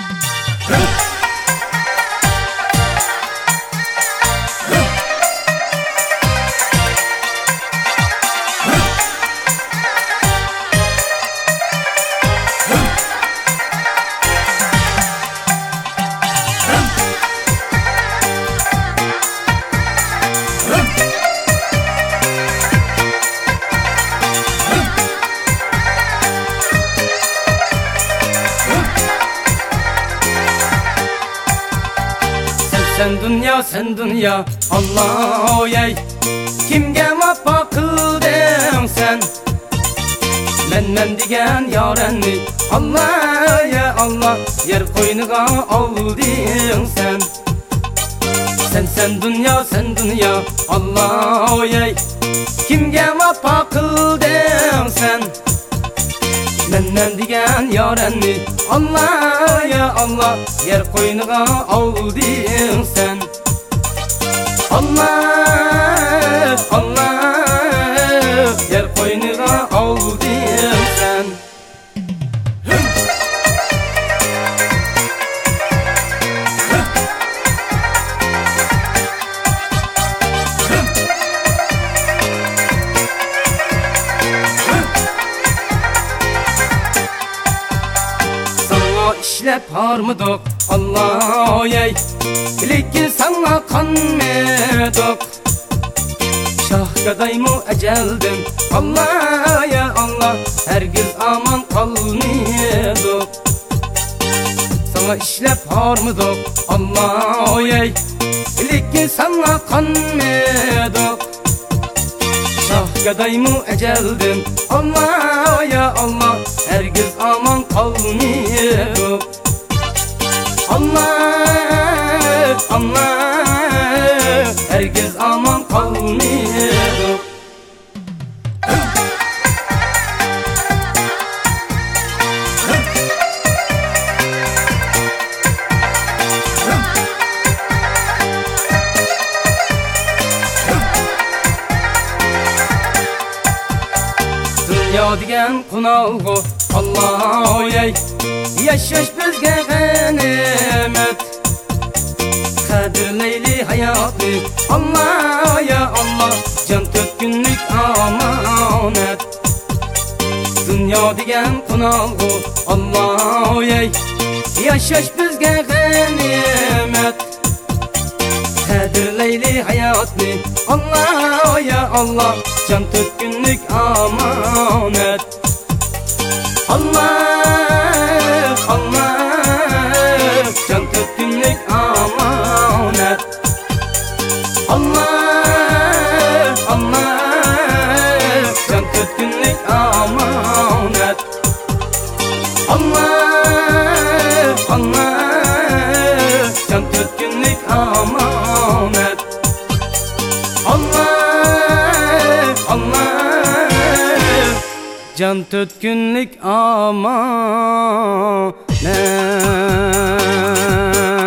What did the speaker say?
Sen dünya Allah ey, kimge vafo qilding sen? Men degan yorenni Allah ya Allah, yer qo'yniga olding sen. Sen dünya Allah ey, kimge vafo qilding sen? Men degan yorenni Allah ya Allah, yer qo'yniga olding sen. Allah, Allah, yer qo'yniga olding sen. Sana ishlab harmidiq Allah ey, lekin sana qanmadik. Şahgadaymu eceldim Allah ya Allah, hergiz aman qalmadik. Sana ishlab harmidiq Allah ey, lekin sana qanmadik. Şahgadaymu eceldim Allah ya Allah, hergiz aman qalmadik. Allah, Allah, hergiz aman qalmadik. Dünya degan qunalg'u Allah ey, yashash bizga g'animat. Qadrlayli hayotni Allah ya Allah, can 4 kunlik omonat. Dünya degan qunalg'u Allah ey, yashash bizga g'animat. Qadrlayli hayotni Allah ya Allah, can 4 kunlik omonat. Allah, Allah, can 4 günlük amanet. Allah, Allah, can 4 günlük amanet. Allah, Allah, can 4 günlük amanet. Allah, Allah, can 4 günlük amanet.